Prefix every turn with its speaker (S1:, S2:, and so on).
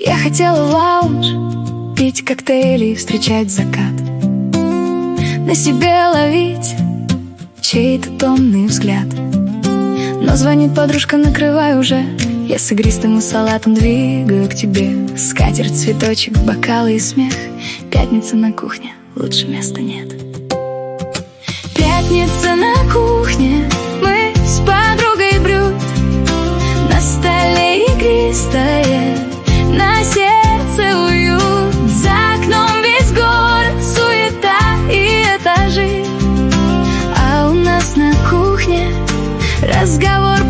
S1: Я хотела в лаунж, пить коктейли, встречать закат, на себе ловить чей-то томный взгляд. Но звонит подружка, накрывай уже. Я с игристым и салатом двигаю к тебе. Скатерть, цветочек, бокалы и смех. Пятница на кухне, лучше места нет. Пятница на кухне, мы с подругой брют. На столе игристое, на сердце уют. За окном весь город, суета и этажи, а у нас на кухне разговор